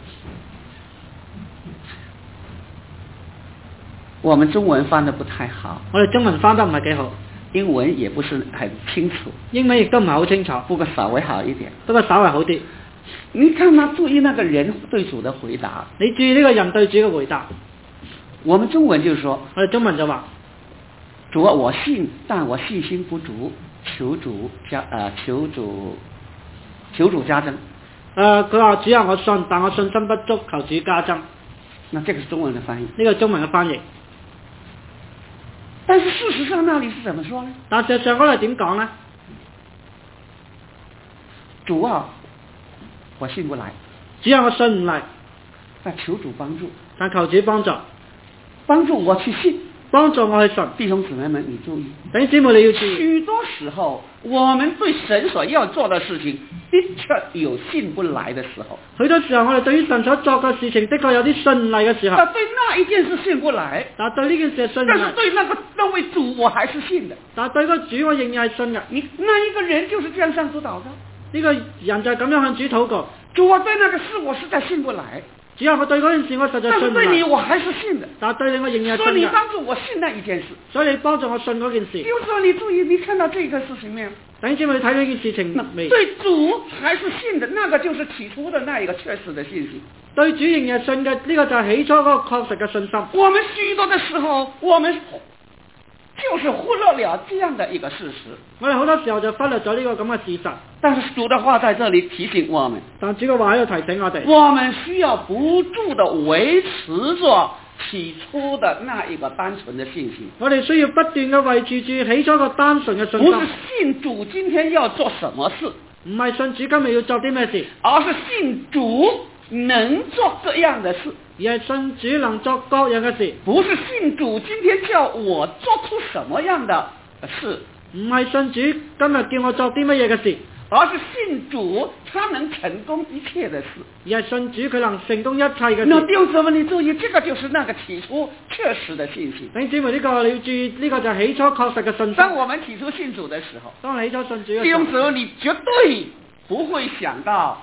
我們中文翻得不太好。
我哋中文翻得唔係幾好。
英文也不是很清楚。
英文亦都唔係好清楚。
不過稍微好一點。
不過稍微好啲。
你看他注意那個人對主的回答。
你注意呢個人對主嘅回答。
我們中文就說，
我哋中文就話：
主啊，我信，但我信心不足，求主加呃求主求主加增。
誒，佢話主啊，我信，但我信心不足，求主加增。
那這個是中文的翻譯。
呢個中文嘅翻譯。
但是事實上那裡是怎麼說呢？
但事實上嗰度點講呢？
主啊，我信不來。
主啊，我信唔嚟。
但求主幫助。
但求主幫助，
幫助我去信，
幫助我去信。
弟兄姊妹們，你注意。
弟兄姊妹你要注意。
許多時候，我們對神所要做的事情，的確有信不來的時候。
許多時候，我哋對於神所做嘅事情，的確有啲信唔嚟嘅時候。
但對那一件事信不來。
但對呢件事係信唔嚟。
但是對那個那位主，我還是信的。
但對個主，我仍然係信嘅。
你那一個人就是這樣向主禱告。
呢個人就係咁樣向主禱告。
主啊，對那個事我實在信不來。
主啊，我對嗰件事我實在信唔來。
但是對你我還是信的。
但對你我仍然係信嘅。
所以你幫助我信那一件事。
所以你幫助我信嗰件事。
有時候你注意，你看到這個事情沒有？
弟兄姊妹，你睇到呢件事情未？
對主還是信的，那個就就是起初的那一个确实的信心。
對主仍然係信嘅，呢、這個就係起初嗰個確實嘅信心。
我們許多的時候，我們就是忽略了這樣的一個事實。
我哋好多時候就忽略咗呢個咁嘅事實。
但是主的話在這裡提醒我們，
但主嘅話喺度提醒我哋，
我們需要不住的維持着起初的那一個單純的信心。
我哋需要不斷嘅維持住起初個單純嘅信心。
不是信主今天要做什麼事，
唔係信主今日要做啲咩事，
而是信主能做這樣的事，
而係信主能作各樣嘅事。
不是信主今天叫我做出什麼樣的事，
唔係信主今日叫我做啲乜嘢嘅事，
而是信主他能成功一切的事，
而係信主佢能成功一切嘅事。
那弟兄姊妹，你注意，這個就是那個起初確實的信心。
弟兄姊妹，呢個你要注意，呢個就係起初確實嘅信心。
當我們起初信主的時候，
當你起初信主嘅
弟
時候，
兄姊妹，你絕對不會想到，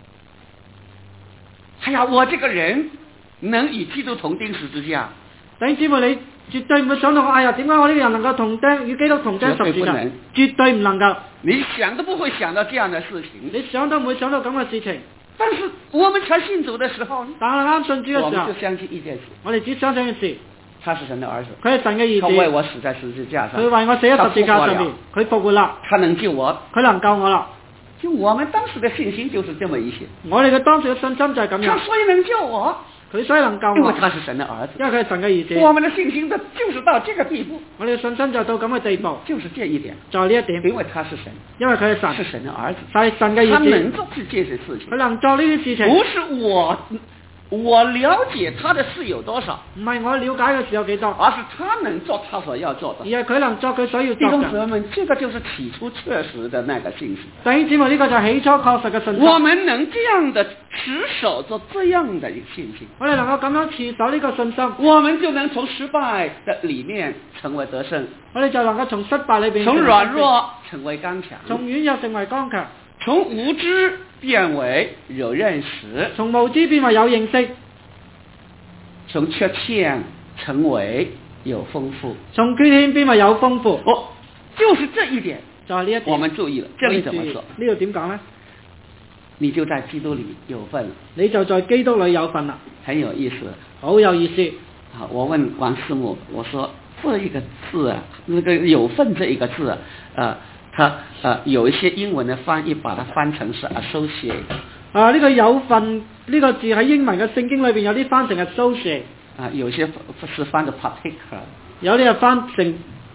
哎呀，我這個人能與基督同釘十字架。
弟兄姊妹，你絕對唔會想到，哎呀，點解我呢個人能夠同釘與基督同釘十字架？絕對唔能夠。
你想都不會想到這樣的事情。
你想都唔會想到咁嘅事情。
但是我們才信主的時候，
但係啱信主嘅時候，
我們就相信一件事，
我哋只相信一件事，
他是神的兒子，
佢係神嘅兒子，
他為我死在十字架上，
佢為我死喺十字架上面，佢復活啦，
他能救我，
佢能救我啦。
就我們當時的信心就是這麼一些。
我哋嘅當時嘅信心就係咁樣。
他所以能救我，
佢所以能救我，
因為他是神的兒子，
因為佢係神嘅兒子。
我們的信心的就是到這個地步，
我哋嘅信心就到咁嘅地步，
就是這一點，
就係呢一點。
因為他是神，
因為佢係神，
是神的兒子，
係神嘅兒子，
他能做這些事情，
佢能做呢啲事情。
不是我我了解他的事有多少，
唔係我了解嘅事有幾多，
而是他能做他所要做的。
而係佢能做佢所要
弟兄
做嘅。
姊妹，這個就是起初確實的那個信心。
弟兄姊妹，呢個就係起初確實嘅信心。
我們能這樣的持守着這樣的一個信心，
我哋能夠咁樣持守呢個信心，
我們就能從失敗的裡面成為得勝，
我哋就能夠從失敗裏邊
從軟弱成為剛強，
從軟弱成為剛強，
從無知變為有認識，
從無知變為有認識，
從缺欠成為有豐富，
從缺欠變為有豐富。
哦，就是這一點，
就係呢一點。
我們注意了，這裡怎麼說？
呢度點講呢？
你就在基督裡有份，
你就在基督裡有份啦，
很有意思，
好有意思。
好，我問王師母，我說這一個字啊，那個有份這一個字啊，呃，它呃有一些英文的翻譯把它翻成是 associate。
啊，呢、這個有份呢、這個字喺英文嘅聖經裏邊有啲翻成 associate。
啊，有些是翻的 particular。
有啲係翻成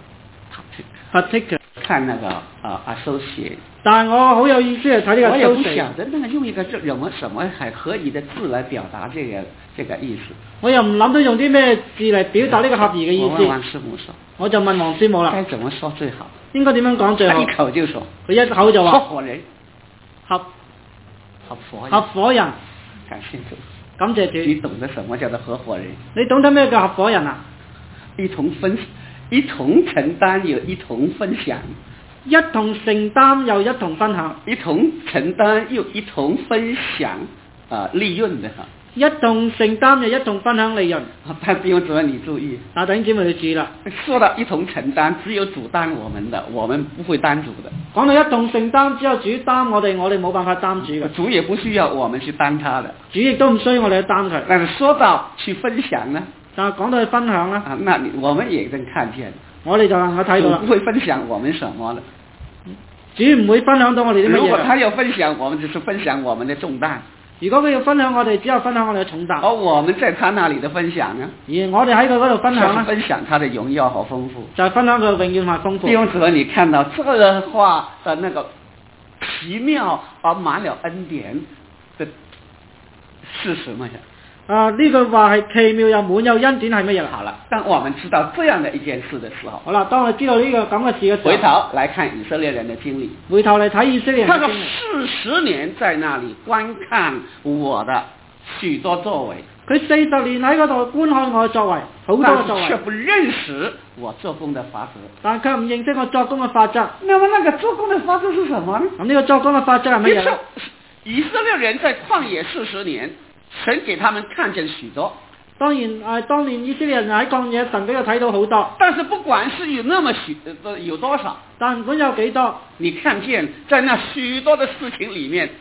particular。
看那個啊 associate。
但係我好有意思係睇呢個 associate。
我也不曉得那個用一個什麼什麼還合宜的字來表達這個這個意思。
我又唔諗到用啲咩字嚟表達呢個合宜嘅意思。
我問王師母說，
我就問王師母啦，
該怎麼說最好？
應該點樣講最好？
他一口就說，
佢一口就話
合夥人，
合
合夥人，
合夥人。
感謝主，
感謝主。
你懂得什麼叫做合夥人？
你懂得咩叫合夥人啊？
一同分，一同承擔又一同分享。
一同承擔又一同分享，
一同承擔又一同分享啊、呃、利潤的哈。
一同承擔又一同分享利潤。
但弟兄姊妹你注意，
嗱，弟兄姊妹你注意啦。
說到一同承擔，只有主擔我們的，我們不會擔主的。
講到一同承擔，只有主擔我哋，我哋冇辦法擔主嘅。
主也不需要我們去擔他的。
主亦都唔需要我哋去擔佢。
但是說到去分享呢？
但係講到去分享呢？
啊，那你我們也能看見。
我哋就能夠睇到啦。
主不會分享我們什麼的。
主唔會分享到我哋啲乜嘢。
如果他要分享，我們就是分享我們的重擔。
如果佢要分享我哋，只有分享我哋嘅重擔。
而我們在他那裡的分享呢？
而我哋喺佢嗰度分享呢？
分享他的榮耀和豐富。
就係分享佢嘅榮耀和豐富。
弟兄姊妹，你看到這個話的那個奇妙而滿了恩典的事實嗎？
啊！呢句話係奇妙又滿有恩典係乜嘢？
好了，當我們知道這樣的一件事的時候，
好啦，當我哋知道呢個咁嘅事嘅時候，
回頭來看以色列人的經歷，
回頭嚟睇以色列人嘅經歷。
他說四十年在那裡觀看我的許多作為，
佢四十年喺嗰度觀看我嘅作為，好多嘅作為，
卻不認識我做工的法則，
但卻唔認識我作工嘅法則。
那麼那個做工的法則是什麼呢？
咁呢個作工嘅法則係乜嘢？
以色列人在曠野四十年。神給他們看見許多，
當然誒、呃，當年以色列人喺曠野，神俾佢睇到好多。
但是不管是有那麼許，呃，有多少，
但唔管有幾多，
你看見在那許多的事情裡面，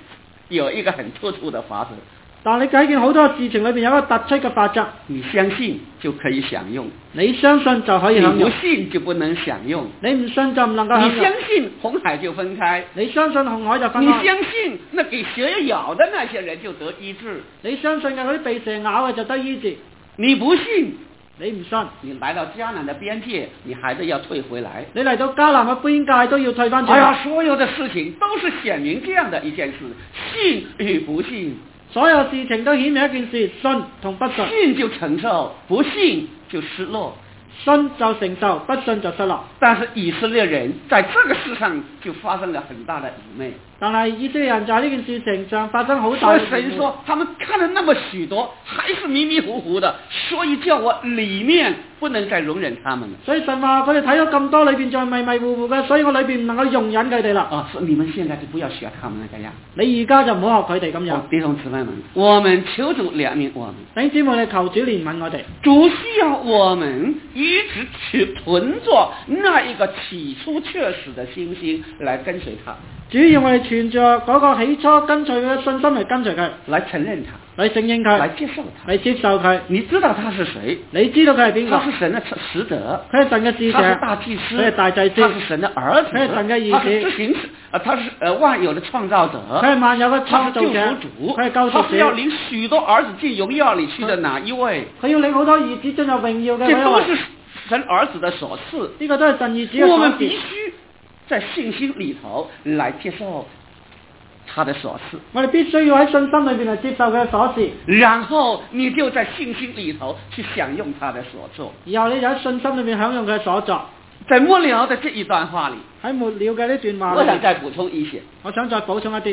有一个很突出的法则。
但你睇見好多事情裏邊有一個突出嘅法則，
你相信就可以享用，
你相信就可以享
你
用，
不信就不能享用。
你唔信就唔能夠享用。
你相信紅海就分開，
你相信紅海就分
你
開。
相信那給蛇咬的那些人就得醫治，
你相信嘅嗰啲被蛇咬嘅就得醫治。
你不信，
你唔信，
你來到迦南的邊界，你還是要退回來。
你嚟到迦南嘅邊界都要退翻轉。
哎呀，所有的事情都是顯明這樣的一件事，信與不信。
所有事情都顯明一件事，信同不信。
信就承受，不信就失落。
信就承受，不信就失落。
但是以色列人在這個事上就發生了很大的愚昧。
但係以色列人在呢件事情上發生好大
所以
嘅愚昧。
神說，他們看了那麼許多，還是迷迷糊糊的，所以叫我裏面不能再容忍他們了。
所以神話佢哋睇咗咁多，裏邊仲係迷迷糊糊嘅，所以我裏邊唔能夠容忍佢哋啦。
啊，說你們現在就不要學他們那個樣。
你而家就唔好學佢哋咁樣。
哦，弟兄姊妹們，我們求主憐憫我們。
弟兄姊妹，你求主憐憫我哋。
主需要我們一直去存着那一個起初確實的信心來跟隨他。
主要我哋存着嗰個起初跟隨佢嘅信心嚟跟隨佢，
來承認他，
嚟承認佢，
來接受他，
嚟接受佢。
你知道他是誰？
你知道佢係邊個？
他是神的使者，
佢係神嘅使者，
他是大祭司，
佢係大祭司，
他是神的兒子，
佢係神嘅兒
他是
子，
執行啊，他是呃萬有的創造者，
佢係萬有嘅創造者，
他是救贖主，
佢係救贖主，
他是要領許多兒子進榮耀裏去的哪一位？
佢要領好多兒子進入榮耀嘅
這都
嗰一位。
是神兒子的所賜，
呢個都係神兒子嘅所
我們必
賜。
須在信心裏頭來接受他的所賜，
我哋必須要喺信心裏邊嚟接受佢嘅所賜，
然後你就在信心裏頭去享用他的所作。
然後你就喺信心裏邊享用佢嘅所作。
在末了的這一段話裏，
喺末了嘅呢段話裏，
我想再補充一些。
我想再補充一啲。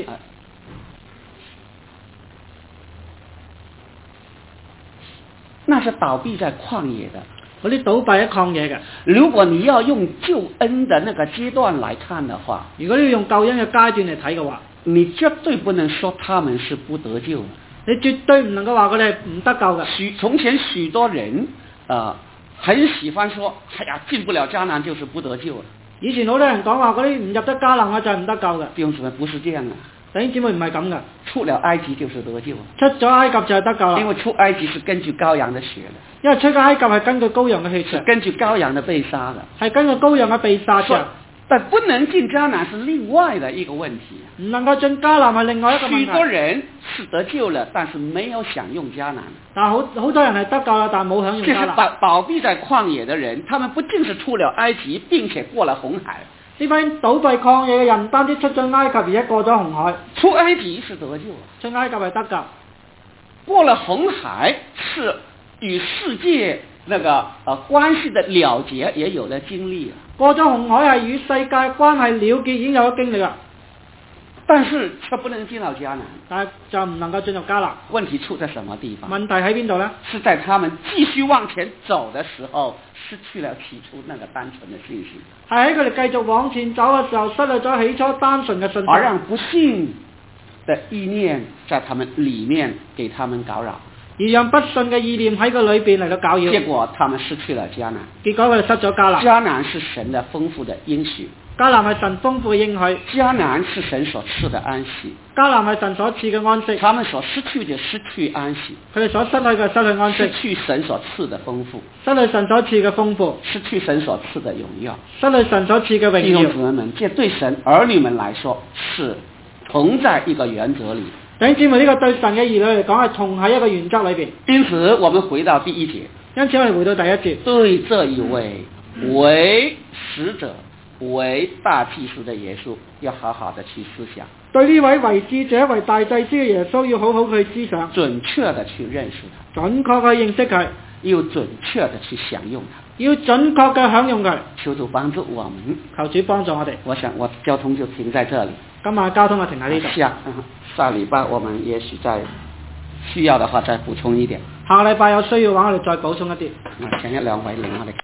那是倒閉在曠野的，
嗰啲倒閉喺曠野嘅。
如果你要用救恩的那個階段來看的話，
如果你要用救恩嘅階段嚟睇嘅話，
你絕對不能說他們是不得救的。
你絕對唔能夠話佢哋係唔得救嘅。
許從前許多人啊、呃，很喜歡說，哎呀，進不了迦南就是不得救了。
以前好多人講話嗰啲唔入得迦南嘅就係唔得救嘅。
弟兄姊妹，不是這樣啊！
弟兄姊妹唔係咁嘅，
出了埃及就是得救，
出咗埃及就係得救啦。
因為出埃及是根據羔羊的血的，
因為出咗埃及係根據羔羊嘅血
是根據羔羊的被殺的，
係根據羔羊嘅被殺嘅。
但不能進迦南是另外的一個問題。
唔能夠進迦南係另外一個問題。
許多人是得救了，但是沒有享用迦南。
但係好好多人係得救啦，但係冇享用迦南。
這是倒倒閉在曠野的人，他們不僅是出了埃及，並且過了紅海。
呢班倒閉曠野嘅人，唔單止出咗埃及，而且過咗紅海。
出埃及是得救，
出埃及係得救。
過了紅海是與世界那個呃關係的了結，也有了經歷。
過咗紅海係與世界關係了結，已經有咗經歷啦。
但是卻不能進到迦南，
但係就唔能夠進入迦南。
問題出在什麼地方？
問題喺邊度呢？
是在他們繼續往前走的時候，失去了起初那個單純的信心。
係喺佢哋繼續往前走嘅時候，失去咗起初單純嘅信心，
而讓不信的意念在他們裏面給他們攪擾，
而讓不信嘅意念喺個裏邊嚟到攪擾。
結果他們失去了迦南。
結果佢哋失咗迦南。
迦南是神的豐富的應許。
迦南係神豐富嘅應許。
迦南是神所賜的安息。
迦南係神所賜嘅安息。
他們所失去的失去安息。
佢哋所失去嘅失去安息。
失去神所賜的豐富。
失去神所賜嘅豐富。
失去神所賜的榮耀。
失去神所賜嘅榮耀。
弟兄姊妹們，這對神兒女們來說是同在一個原則裏。
弟兄姊妹，呢個對神嘅兒女嚟講係同喺一個原則裏邊。
因此，我們回到第一節。
因此，我哋回到第一節。
對這一位為使者、為大祭司的耶穌，要好好的去思想。
對呢位為使者、為大祭司嘅耶穌，要好好去思想，
準確的去認識他，
準確去認識佢，
要準確的去享用他，
要準確嘅享用佢。
求主幫助我們，
求主幫助我哋。
我想我交通就停在這裡。
今晚交通就停喺呢度。
下下禮拜我們也許再需要的話再補充一點。
下個禮拜有需要嘅話，我哋再補充一啲。
請一兩位領我哋。